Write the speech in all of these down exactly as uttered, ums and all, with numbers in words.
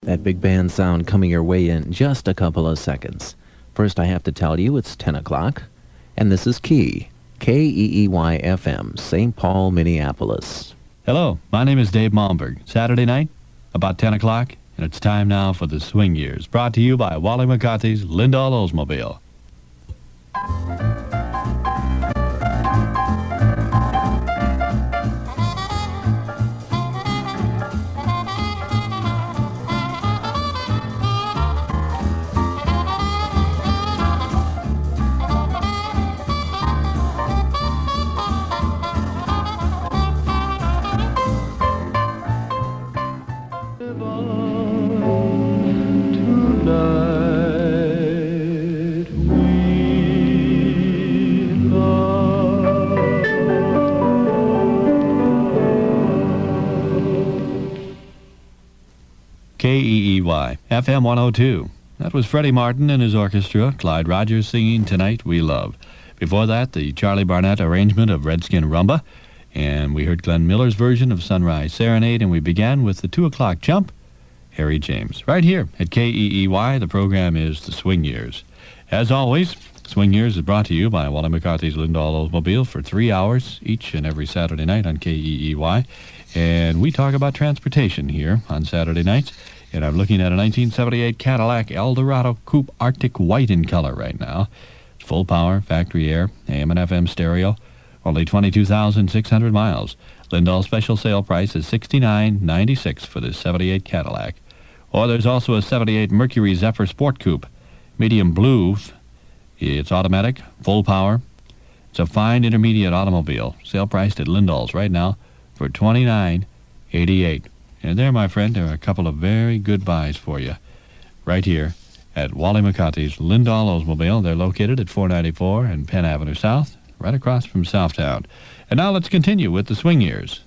That big band sound coming your way in just a couple of seconds. First, I have to tell you it's ten o'clock, and this is Key, K E E Y F M, Saint Paul, Minneapolis. Hello, my name is Dave Malmberg. Saturday night, about ten o'clock, and it's time now for the Swing Years, brought to you by Wally McCarthy's Lindahl Oldsmobile. K E E Y, F M one oh two. That was Freddie Martin and his orchestra, Clyde Rogers singing Tonight We Love. Before that, the Charlie Barnett arrangement of Redskin Rumba, and we heard Glenn Miller's version of Sunrise Serenade, and we began with the two o'clock jump, Harry James. Right here at K E E Y, the program is The Swing Years. As always, Swing Years is brought to you by Wally McCarthy's Lindahl Oldsmobile for three hours each and every Saturday night on K E E Y. And we talk about transportation here on Saturday nights. And I'm looking at a nineteen seventy-eight Cadillac Eldorado Coupe Arctic White in color right now. It's full power, factory air, A M and F M stereo, only twenty-two thousand six hundred miles. Lindahl's special sale price is sixty-nine ninety-six for this seventy-eight Cadillac. Or there's also a seventy-eight Mercury Zephyr Sport Coupe, medium blue. It's automatic, full power. It's a fine intermediate automobile. Sale priced at Lindahl's right now for twenty-nine eighty-eight. And there, my friend, there are a couple of very good buys for you right here at Wally McCarthy's Lindahl Oldsmobile. They're located at four ninety-four and Penn Avenue South, right across from Southtown. And now let's continue with the Swing Years.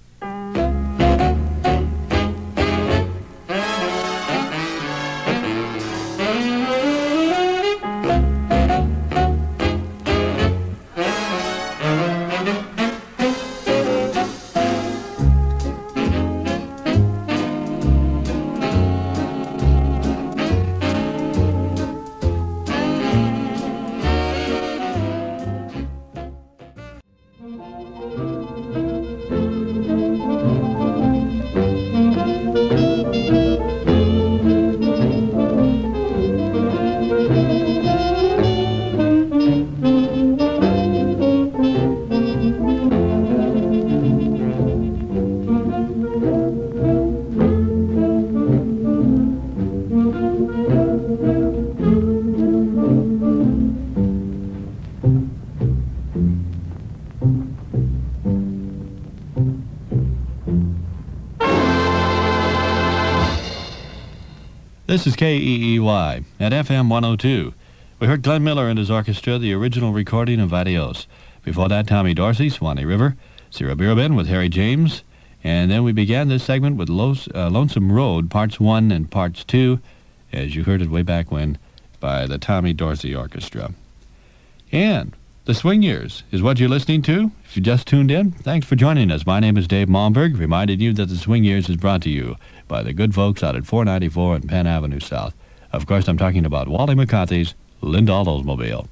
This is K E E Y at F M one oh two. We heard Glenn Miller and his orchestra, the original recording of Adios. Before that, Tommy Dorsey, Swanee River, Cira Birabin with Harry James. And then we began this segment with Los, uh, Lonesome Road, Parts one and Parts two, as you heard it way back when, by the Tommy Dorsey Orchestra. And the Swing Years is what you're listening to. If you just tuned in, thanks for joining us. My name is Dave Malmberg, reminding you that the Swing Years is brought to you by the good folks out at four ninety-four and Penn Avenue South. Of course, I'm talking about Wally McCarthy's Lindahl Oldsmobile.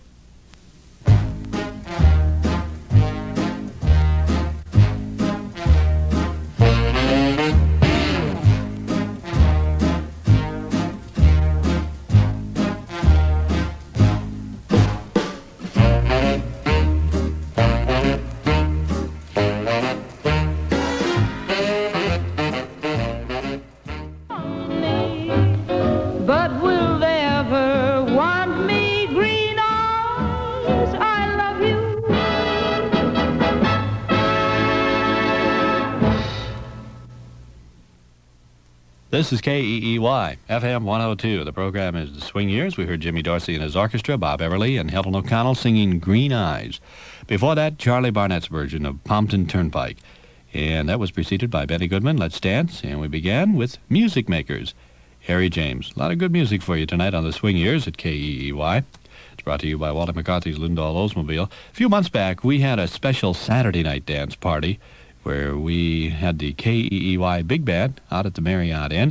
This is K E E Y, F M one oh two. The program is The Swing Years. We heard Jimmy Dorsey and his orchestra, Bob Everly and Helen O'Connell singing Green Eyes. Before that, Charlie Barnett's version of Pompton Turnpike. And that was preceded by Benny Goodman, Let's Dance. And we began with Music Makers, Harry James. A lot of good music for you tonight on The Swing Years at K E E Y. It's brought to you by Walter McCarthy's Lindahl Oldsmobile. A few months back, we had a special Saturday night dance party where we had the K E E Y Big Band out at the Marriott Inn,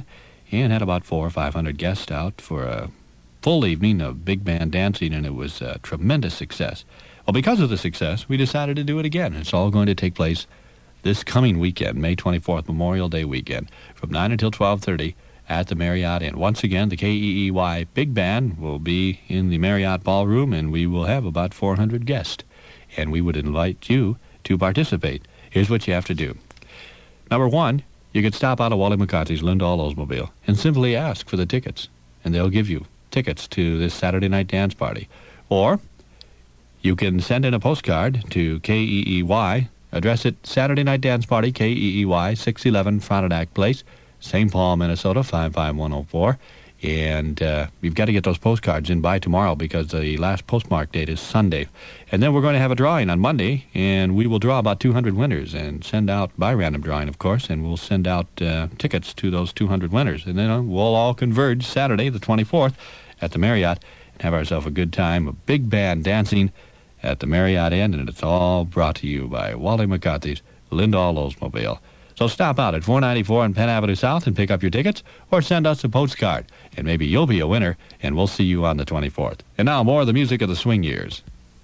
and had about four or five hundred guests out for a full evening of big band dancing, and it was a tremendous success. Well, because of the success, we decided to do it again. It's all going to take place this coming weekend, May twenty-fourth, Memorial Day weekend, from nine until twelve thirty at the Marriott Inn. Once again, the K E E Y Big Band will be in the Marriott Ballroom, and we will have about four hundred guests. And we would invite you to participate. Here's what you have to do. Number one, you could stop out of Wally McCarthy's Lindahl Oldsmobile and simply ask for the tickets, and they'll give you tickets to this Saturday night dance party. Or you can send in a postcard to K E E Y, address it Saturday Night Dance Party, K E E Y, six eleven Frontenac Place, Saint Paul, Minnesota, five five one oh four. And uh, you've got to get those postcards in by tomorrow because the last postmark date is Sunday. And then we're going to have a drawing on Monday, and we will draw about two hundred winners and send out, by random drawing, of course, and we'll send out uh, tickets to those two hundred winners. And then uh, we'll all converge Saturday, the twenty-fourth, at the Marriott and have ourselves a good time, a big band dancing at the Marriott Inn, and it's all brought to you by Wally McCarthy's Lindahl Oldsmobile. So stop out at four ninety-four on Penn Avenue South and pick up your tickets, or send us a postcard, and maybe you'll be a winner, and we'll see you on the twenty-fourth. And now more of the music of the swing years.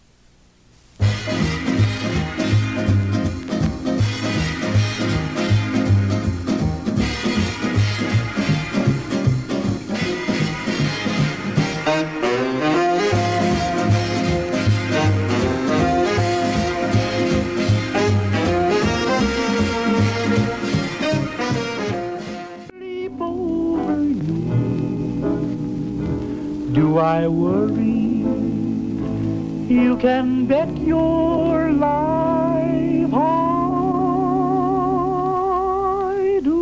Do I worry? You can bet your life I do.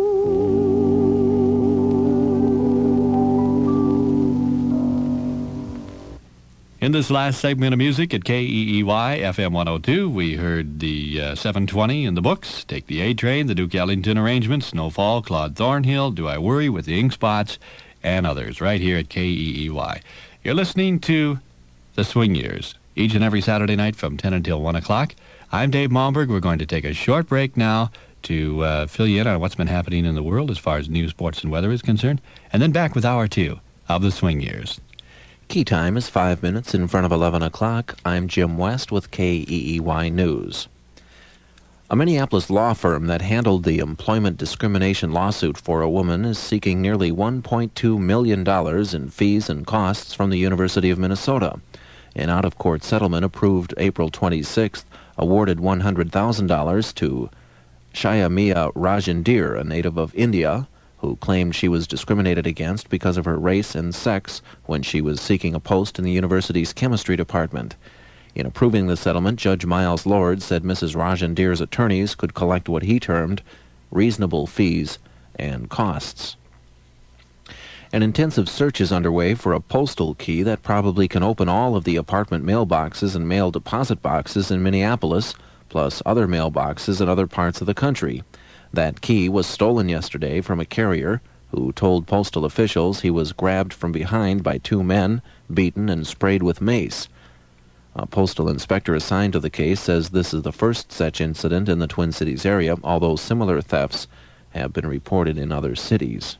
In this last segment of music at K E E Y F M one oh two, we heard the uh, seven twenty in the books, Take the A Train, the Duke Ellington arrangement, Snowfall, Claude Thornhill, Do I Worry with the Ink Spots, and others right here at K E E Y. You're listening to The Swing Years, each and every Saturday night from ten until one o'clock. I'm Dave Malmberg. We're going to take a short break now to uh, fill you in on what's been happening in the world as far as news, sports, and weather is concerned, and then back with hour two of The Swing Years. Key time is five minutes in front of eleven o'clock. I'm Jim West with K E E Y News. A Minneapolis law firm that handled the employment discrimination lawsuit for a woman is seeking nearly one point two million dollars in fees and costs from the University of Minnesota. An out-of-court settlement approved April twenty-sixth awarded one hundred thousand dollars to Shayamia Rajandir, a native of India, who claimed she was discriminated against because of her race and sex when she was seeking a post in the university's chemistry department. In approving the settlement, Judge Miles Lord said Missus Rajandir's attorneys could collect what he termed reasonable fees and costs. An intensive search is underway for a postal key that probably can open all of the apartment mailboxes and mail deposit boxes in Minneapolis, plus other mailboxes in other parts of the country. That key was stolen yesterday from a carrier who told postal officials he was grabbed from behind by two men, beaten, and sprayed with mace. A postal inspector assigned to the case says this is the first such incident in the Twin Cities area, although similar thefts have been reported in other cities.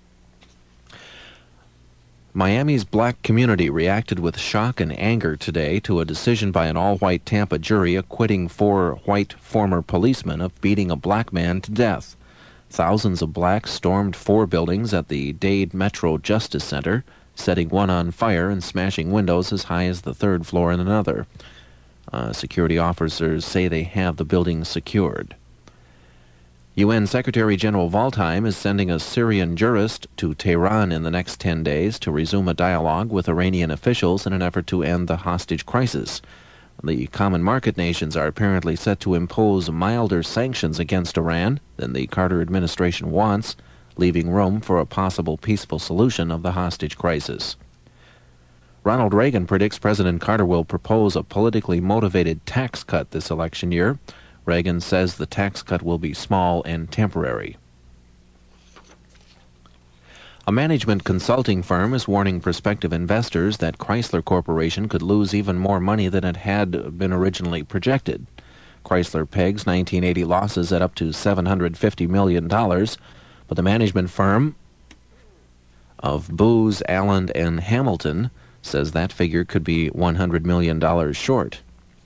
Miami's black community reacted with shock and anger today to a decision by an all-white Tampa jury acquitting four white former policemen of beating a black man to death. Thousands of blacks stormed four buildings at the Dade Metro Justice Center, setting one on fire and smashing windows as high as the third floor in another. Uh, security officers say they have the building secured. U N Secretary-General Waldheim is sending a Syrian jurist to Tehran in the next ten days to resume a dialogue with Iranian officials in an effort to end the hostage crisis. The common market nations are apparently set to impose milder sanctions against Iran than the Carter administration wants, leaving room for a possible peaceful solution of the hostage crisis. Ronald Reagan predicts President Carter will propose a politically motivated tax cut this election year. Reagan says the tax cut will be small and temporary. A management consulting firm is warning prospective investors that Chrysler Corporation could lose even more money than it had been originally projected. Chrysler pegs nineteen eighty losses at up to seven hundred fifty million dollars, but the management firm of Booz, Allen, and Hamilton says that figure could be one hundred million dollars short.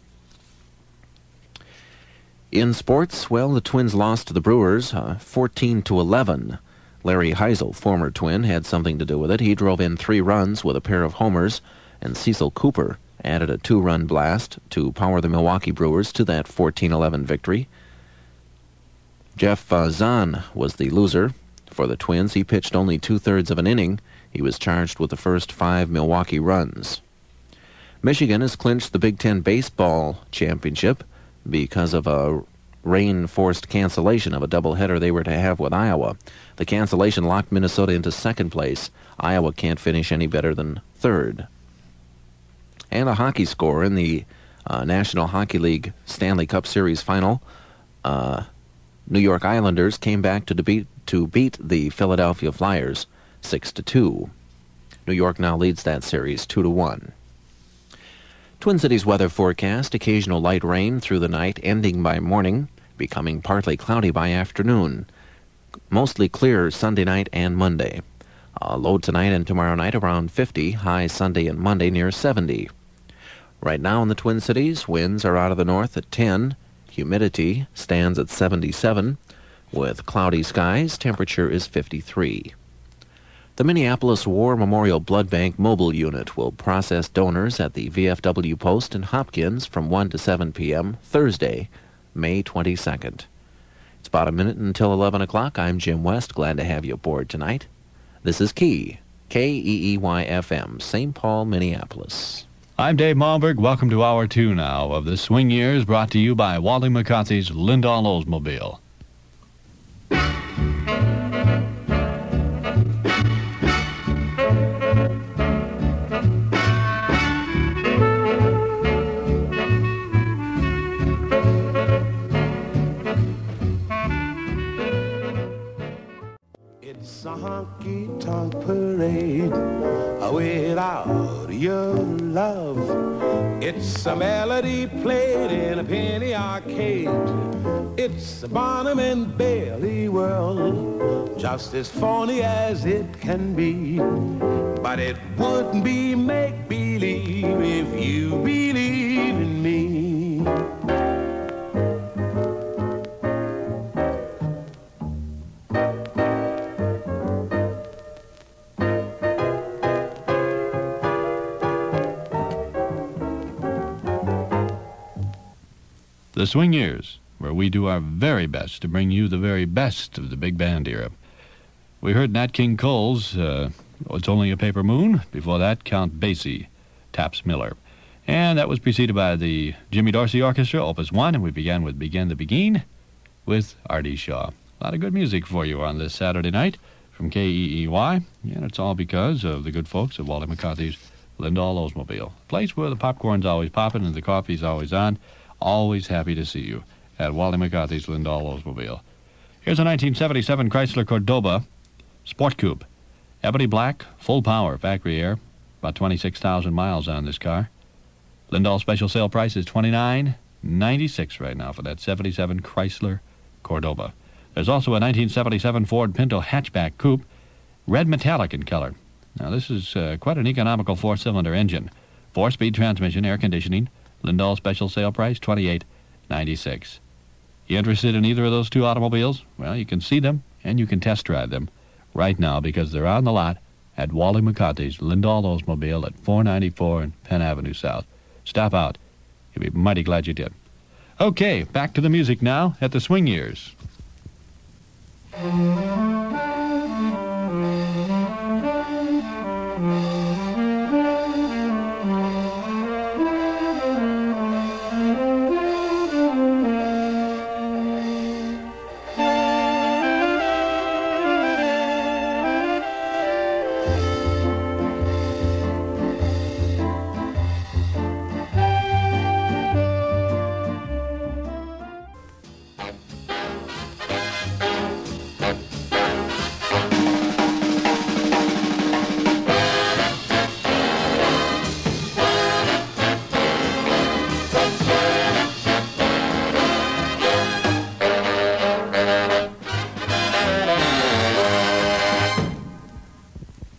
In sports, well, the Twins lost to the Brewers uh, fourteen to eleven. Larry Heisel, former Twin, had something to do with it. He drove in three runs with a pair of homers, and Cecil Cooper added a two-run blast to power the Milwaukee Brewers to that fourteen eleven victory. Jeff uh, Zahn was the loser for the Twins. He pitched only two-thirds of an inning. He was charged with the first five Milwaukee runs. Michigan has clinched the Big Ten baseball championship because of a rain-forced cancellation of a doubleheader they were to have with Iowa. The cancellation locked Minnesota into second place. Iowa can't finish any better than third. And a hockey score in the uh, National Hockey League Stanley Cup Series final. Uh, New York Islanders came back to, beat to beat the Philadelphia Flyers six to two. New York now leads that series two to one. Twin Cities weather forecast: occasional light rain through the night, ending by morning, becoming partly cloudy by afternoon. Mostly clear Sunday night and Monday. Uh, low tonight and tomorrow night around fifty, high Sunday and Monday near seventy. Right now in the Twin Cities, winds are out of the north at ten. Humidity stands at seventy-seven. With cloudy skies, temperature is fifty-three. The Minneapolis War Memorial Blood Bank mobile unit will process donors at the V F W Post in Hopkins from one to seven p.m. Thursday, May twenty-second. It's about a minute until eleven o'clock. I'm Jim West. Glad to have you aboard tonight. This is Key, K E E Y F M, Saint Paul, Minneapolis. I'm Dave Malmberg. Welcome to Hour two now of the Swing Years, brought to you by Wally McCarthy's Lindahl Oldsmobile. It's a honky-tonk parade without your love. It's a melody played in a penny arcade. It's a Barnum and Bailey world, just as phony as it can be. But it wouldn't be make-believe if you believe in me. The Swing Years, where we do our very best to bring you the very best of the big band era. We heard Nat King Cole's uh, It's Only a Paper Moon. Before that, Count Basie, Taps Miller. And that was preceded by the Jimmy Dorsey Orchestra, Opus one, and we began with Begin the Begin with Artie Shaw. A lot of good music for you on this Saturday night from K E E Y, and it's all because of the good folks at Wally McCarthy's Lindahl Oldsmobile. Place where the popcorn's always popping and the coffee's always on. Always happy to see you at Wally McCarthy's Lindahl Oldsmobile. Here's a nineteen seventy-seven Chrysler Cordoba Sport Coupe. Ebony black, full power, factory air. About twenty-six thousand miles on this car. Lindahl special sale price is twenty-nine ninety-six right now for that seventy-seven Chrysler Cordoba. There's also a nineteen seventy-seven Ford Pinto hatchback coupe, red metallic in color. Now this is uh, quite an economical four-cylinder engine. Four-speed transmission, air conditioning. Lindahl special sale price, twenty-eight ninety-six. You interested in either of those two automobiles? Well, you can see them and you can test drive them right now because they're on the lot at Wally McCarthy's Lindahl Oldsmobile at four ninety-four and Penn Avenue South. Stop out. You'll be mighty glad you did. Okay, back to the music now at the Swing Years.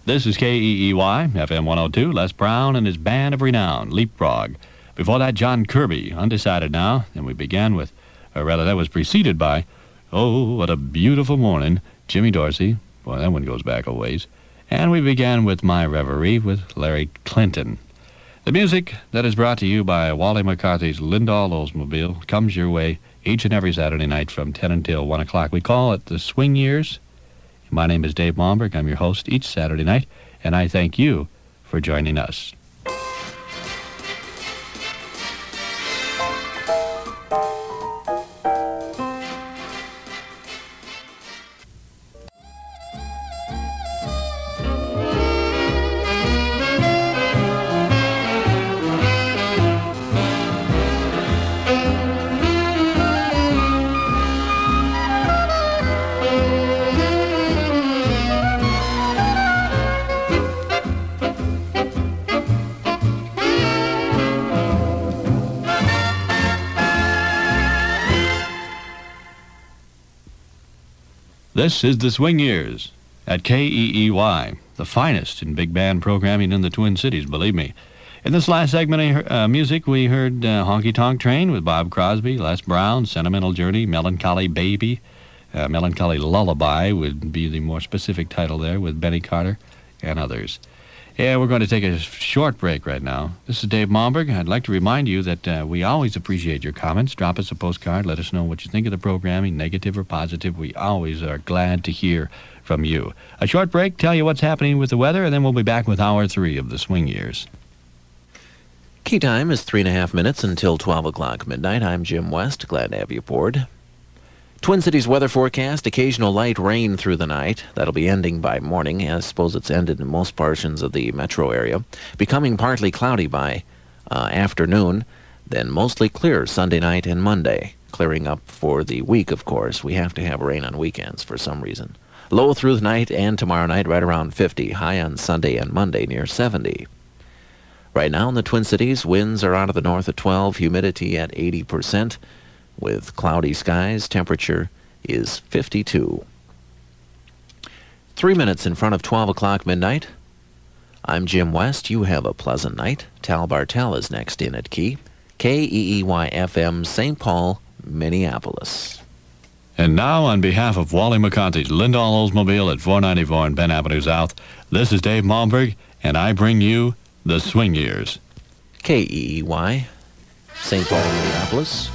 This is K E E Y, F M one oh two, Les Brown and his band of renown, Leapfrog. Before that, John Kirby, Undecided Now, and we began with, or rather that was preceded by, Oh, What a Beautiful Morning, Jimmy Dorsey. Boy, that one goes back a ways. And we began with My Reverie with Larry Clinton. The music that is brought to you by Wally McCarthy's Lindahl Oldsmobile comes your way each and every Saturday night from ten until one o'clock. We call it the Swing Years. My name is Dave Malmberg. I'm your host each Saturday night, and I thank you for joining us. This is the Swing Years at K E E Y, the finest in big band programming in the Twin Cities, believe me. In this last segment of uh, music, we heard uh, Honky Tonk Train with Bob Crosby, Les Brown, Sentimental Journey, Melancholy Baby, uh, Melancholy Lullaby would be the more specific title there, with Benny Carter and others. Yeah, we're going to take a short break right now. This is Dave Malmberg. I'd like to remind you that uh, we always appreciate your comments. Drop us a postcard. Let us know what you think of the programming, negative or positive. We always are glad to hear from you. A short break, tell you what's happening with the weather, and then we'll be back with Hour three of the Swing Years. Key time is three and a half minutes until twelve o'clock midnight. I'm Jim West. Glad to have you aboard. Twin Cities weather forecast, occasional light rain through the night. That'll be ending by morning. I suppose it's ended in most portions of the metro area. Becoming partly cloudy by uh, afternoon, then mostly clear Sunday night and Monday. Clearing up for the week, of course. We have to have rain on weekends for some reason. Low through the night and tomorrow night right around fifty. High on Sunday and Monday near seventy. Right now in the Twin Cities, winds are out of the north at twelve, humidity at eighty percent. With cloudy skies, temperature is fifty-two. Three minutes in front of twelve o'clock midnight. I'm Jim West. You have a pleasant night. Tal Bartel is next in at Key. K E E Y F M, Saint Paul, Minneapolis. And now, on behalf of Wally McCarthy's Lindahl Oldsmobile at four ninety-four and Penn Avenue South, this is Dave Malmberg, and I bring you the Swing Years. K E E Y, Saint Paul, Minneapolis.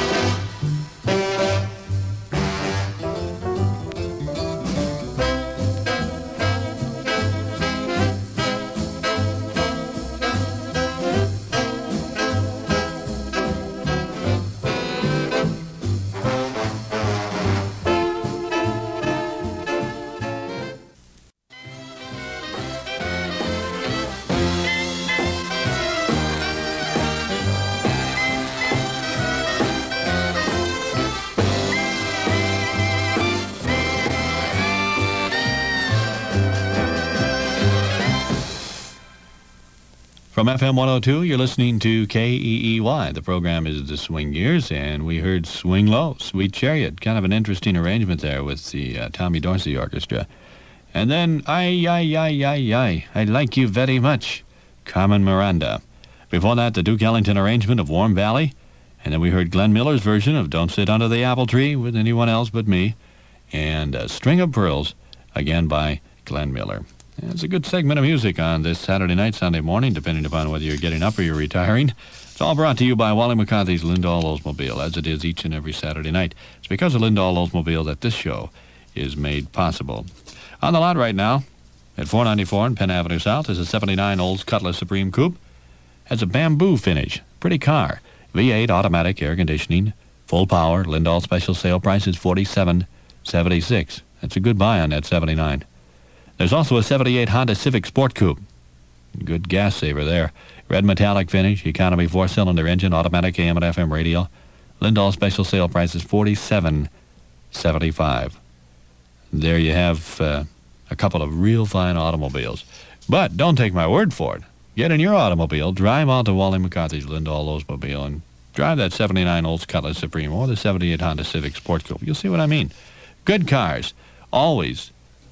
From F M one oh two, you're listening to K E E Y. The program is The Swing Years, and we heard Swing Low, Sweet Chariot. Kind of an interesting arrangement there with the uh, Tommy Dorsey Orchestra. And then, Ay, ay, ay, ay, ay, I Like You Very Much, Carmen Miranda. Before that, the Duke Ellington arrangement of Warm Valley. And then we heard Glenn Miller's version of Don't Sit Under the Apple Tree with Anyone Else But Me. And a String of Pearls, again by Glenn Miller. It's a good segment of music on this Saturday night, Sunday morning, depending upon whether you're getting up or you're retiring. It's all brought to you by Wally McCarthy's Lindahl Oldsmobile, as it is each and every Saturday night. It's because of Lindahl Oldsmobile that this show is made possible. On the lot right now, at four ninety-four and Penn Avenue South, is a seventy-nine Olds Cutlass Supreme Coupe. Has a bamboo finish. Pretty car. V eight automatic air conditioning. Full power. Lindahl special sale price is forty-seven seventy-six. That's a good buy on that seventy-nine. There's also a seventy-eight Honda Civic Sport Coupe. Good gas saver there. Red metallic finish, economy four-cylinder engine, automatic A M and F M radio. Lindahl special sale price is forty-seven seventy-five. There you have uh, a couple of real fine automobiles. But don't take my word for it. Get in your automobile, drive out to Wally McCarthy's Lindahl Oldsmobile, and drive that seventy-nine Olds Cutlass Supreme or the seventy-eight Honda Civic Sport Coupe. You'll see what I mean. Good cars. Always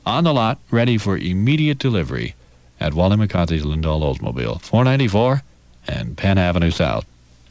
on the lot, ready for immediate delivery at Wally McCarthy's Lindahl Oldsmobile, four ninety-four and Penn Avenue South.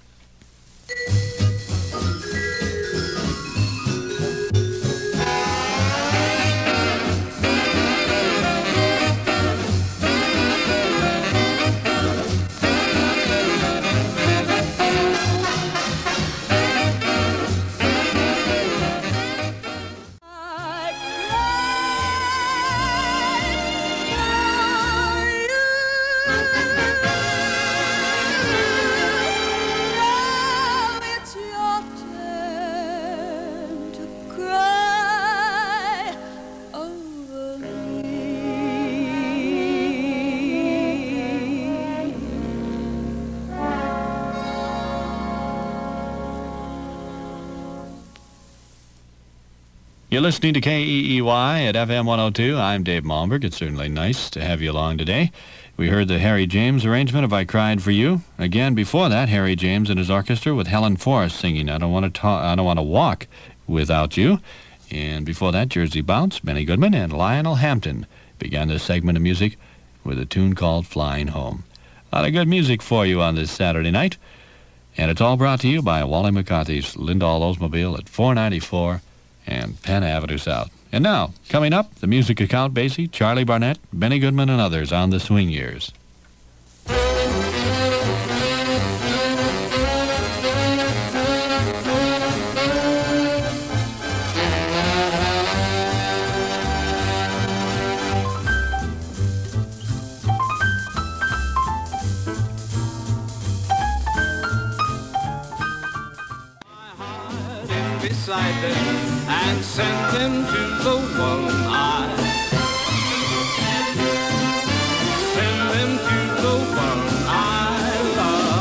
You're listening to K E E Y at F M one oh two. I'm Dave Malmberg. It's certainly nice to have you along today. We heard the Harry James arrangement of I Cried for You. Again, before that, Harry James and his orchestra with Helen Forrest singing I Don't Want to Ta- I Don't Want to Walk Without You. And before that, Jersey Bounce, Benny Goodman, and Lionel Hampton began this segment of music with a tune called Flying Home. A lot of good music for you on this Saturday night. And it's all brought to you by Wally McCarthy's Lindahl Oldsmobile at four ninety-four and Penn Avenue South. And now, coming up, the music of Count Basie, Charlie Barnett, Benny Goodman, and others on the Swing Years. Beside them and send them to the one I send them to the one I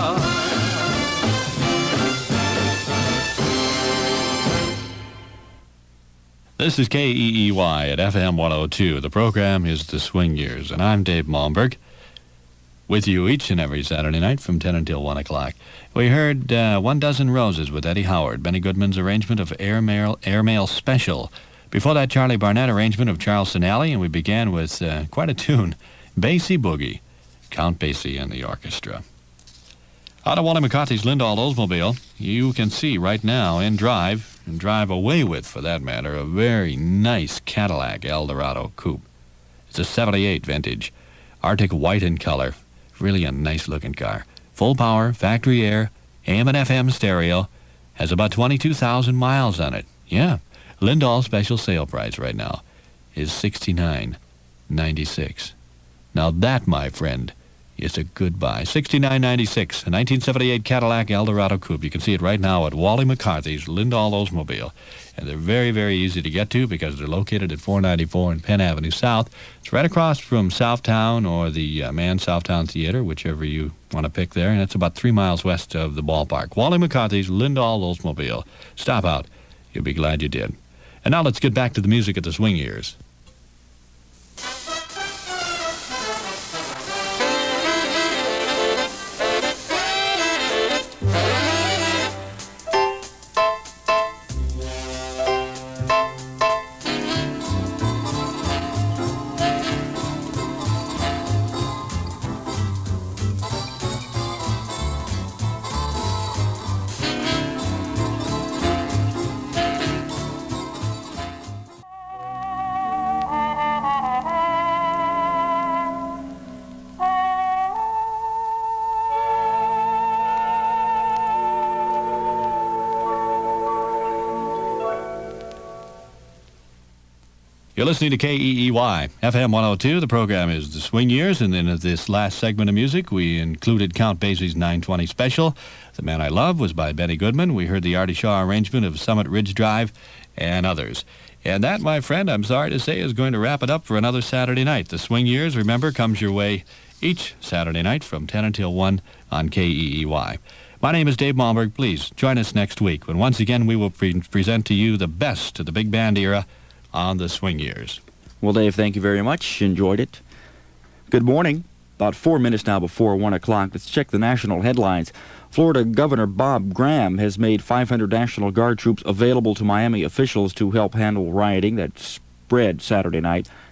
love. This is K E E Y at F M one oh two. The program is The Swing Years, and I'm Dave Malmberg, with you each and every Saturday night from ten until one o'clock. We heard uh, One Dozen Roses with Eddie Howard, Benny Goodman's arrangement of Airmail, Airmail Special. Before that, Charlie Barnett arrangement of Charles Sinelli, and we began with uh, quite a tune, Basie Boogie, Count Basie and the orchestra. Out of Wally McCarthy's Lindahl Oldsmobile, you can see right now in drive, and drive away with, for that matter, a very nice Cadillac Eldorado coupe. It's a seventy-eight vintage, Arctic white in color. Really a nice-looking car. Full power, factory air, A M and F M stereo. Has about twenty-two thousand miles on it. Yeah. Lindahl special sale price right now is sixty-nine ninety-six. Now that, my friend, is a good buy. sixty-nine ninety-six, a nineteen seventy-eight Cadillac Eldorado coupe. You can see it right now at Wally McCarthy's Lindahl Oldsmobile. And they're very, very easy to get to because they're located at four ninety-four and Penn Avenue South. It's right across from Southtown or the uh, Mann Southtown Theater, whichever you want to pick there. And it's about three miles west of the ballpark. Wally McCarthy's Lindahl Oldsmobile. Stop out. You'll be glad you did. And now let's get back to the music at the Swing Years. You're listening to K E E Y, F M one oh two. The program is The Swing Years, and in this last segment of music, we included Count Basie's nine twenty Special. The Man I Love was by Benny Goodman. We heard the Artie Shaw arrangement of Summit Ridge Drive and others. And that, my friend, I'm sorry to say, is going to wrap it up for another Saturday night. The Swing Years, remember, comes your way each Saturday night from ten until one on K E E Y. My name is Dave Malmberg. Please join us next week when once again we will pre- present to you the best of the big band era on the Swing Years. Well, Dave, thank you very much. Enjoyed it. Good morning. About four minutes now before one o'clock. Let's check the national headlines. Florida Governor Bob Graham has made five hundred National Guard troops available to Miami officials to help handle rioting that spread Saturday night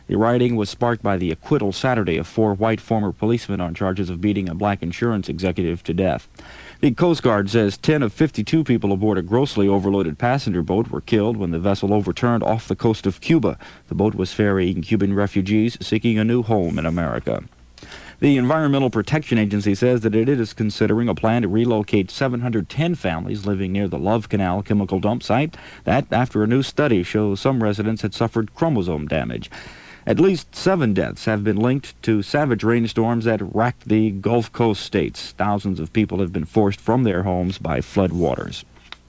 The rioting was sparked by the acquittal Saturday of four white former policemen on charges of beating a black insurance executive to death. The Coast Guard says ten of fifty-two people aboard a grossly overloaded passenger boat were killed when the vessel overturned off the coast of Cuba. The boat was ferrying Cuban refugees seeking a new home in America. The Environmental Protection Agency says that it is considering a plan to relocate seven hundred ten families living near the Love Canal chemical dump site. That after a new study shows some residents had suffered chromosome damage. At least seven deaths have been linked to savage rainstorms that racked the Gulf Coast states. Thousands of people have been forced from their homes by floodwaters.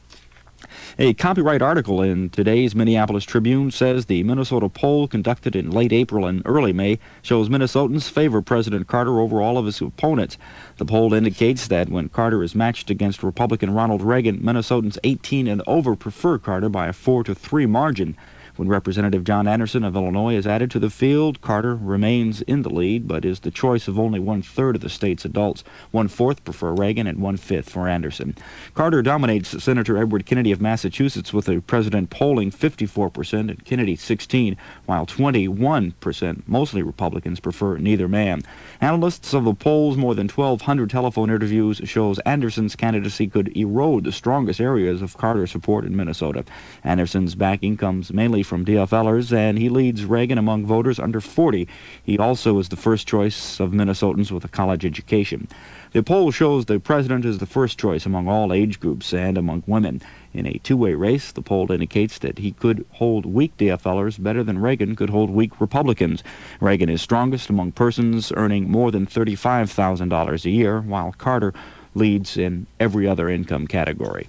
A copyright article in today's Minneapolis Tribune says the Minnesota poll conducted in late April and early May shows Minnesotans favor President Carter over all of his opponents. The poll indicates that when Carter is matched against Republican Ronald Reagan, Minnesotans eighteen and over prefer Carter by a four to three margin. When Representative John Anderson of Illinois is added to the field, Carter remains in the lead, but is the choice of only one-third of the state's adults. One-fourth prefer Reagan and one-fifth for Anderson. Carter dominates Senator Edward Kennedy of Massachusetts, with the president polling fifty-four percent and Kennedy sixteen, while twenty-one percent, mostly Republicans, prefer neither man. Analysts of the poll's more than twelve hundred telephone interviews shows Anderson's candidacy could erode the strongest areas of Carter's support in Minnesota. Anderson's backing comes mainly from D F Lers, and he leads Reagan among voters under forty. He also is the first choice of Minnesotans with a college education. The poll shows the president is the first choice among all age groups and among women. In a two-way race, the poll indicates that he could hold weak D F Lers better than Reagan could hold weak Republicans. Reagan is strongest among persons earning more than thirty-five thousand dollars a year, while Carter leads in every other income category.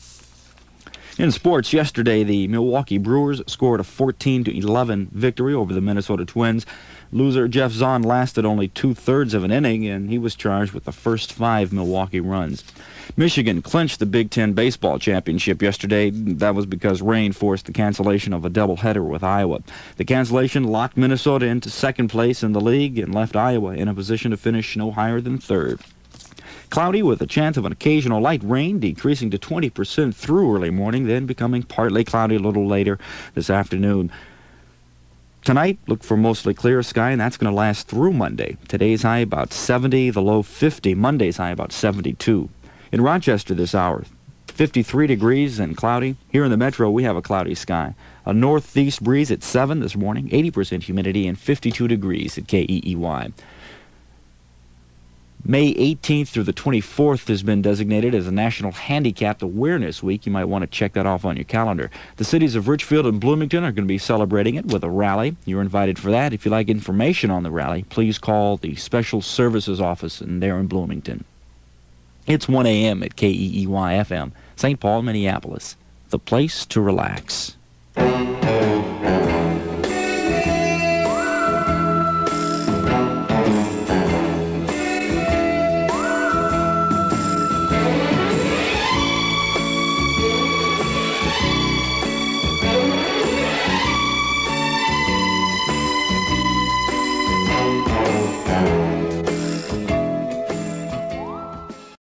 In sports, yesterday the Milwaukee Brewers scored a fourteen to eleven victory over the Minnesota Twins. Loser Jeff Zahn lasted only two-thirds of an inning, and he was charged with the first five Milwaukee runs. Michigan clinched the Big Ten baseball championship yesterday. That was because rain forced the cancellation of a doubleheader with Iowa. The cancellation locked Minnesota into second place in the league and left Iowa in a position to finish no higher than third. Cloudy with a chance of an occasional light rain, decreasing to twenty percent through early morning, then becoming partly cloudy a little later this afternoon. Tonight, look for mostly clear sky, and that's going to last through Monday. Today's high about seventy, the low fifty. Monday's high about seventy-two. In Rochester this hour, fifty-three degrees and cloudy. Here in the metro, we have a cloudy sky. A northeast breeze at seven this morning, eighty percent humidity, and fifty-two degrees at K E E Y. May eighteenth through the twenty-fourth has been designated as a National Handicapped Awareness Week. You might want to check that off on your calendar. The cities of Richfield and Bloomington are going to be celebrating it with a rally. You're invited for that. If you'd like information on the rally, please call the Special Services Office in there in Bloomington. It's one a.m. at K E E Y F M, Saint Paul, Minneapolis. The place to relax.